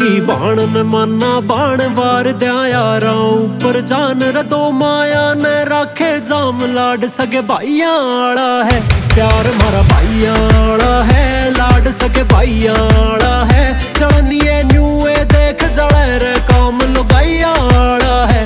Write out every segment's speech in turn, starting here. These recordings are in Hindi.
की बाण में माना बाण वार द्या यारा ऊपर जान रदो माया ने राखे जाम लाड सगे भाइया आला है प्यार मारा भाइया आला है लाड सगे भाइया आला है चलनिए न्यूए देख जड़े रे काम लुगाइया आला है।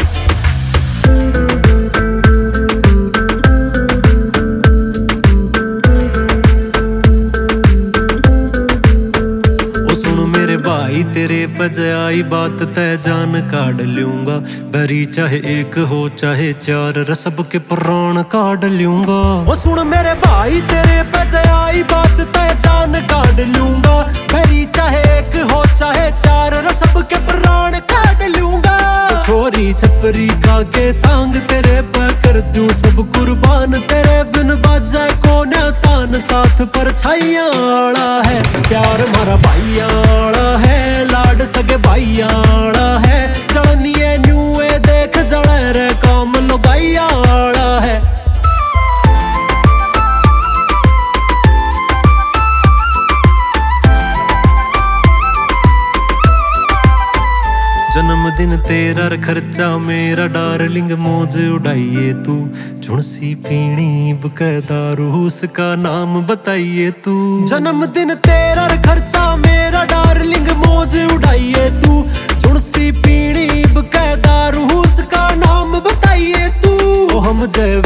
भाई तेरे पजाई बात तय जान काट लूंगा भरी चाहे एक हो चाहे चार रसब के प्राण काट लूंगा। ओ सुन मेरे भाई तेरे पजाई बात तय जान काट लूंगा भरी चाहे एक हो चाहे चार रसब के प्राण काट लूंगा। छोरी छपरी का के सांग तेरे पर कर दूं सब कुर्बान तेरे बिन बाजा को न तान साथ पर छाइया आला है प्यार मारा भाइया आला है लाड सगे भाइया आला है चलनिए न्यूए देख जड़े रे काम लुगाइया आला है। जन्मदिन तेरा खर्चा मेरा डार्लिंग मौज उड़ाइए तू झुणसी पीणी दारू उसका नाम बताइए तू। जन्मदिन तेरा खर्चा मेरा डार्लिंग मौज उड़ाइए तू झुणसी पीणी दारू उसका नाम बताइए तू। हम जय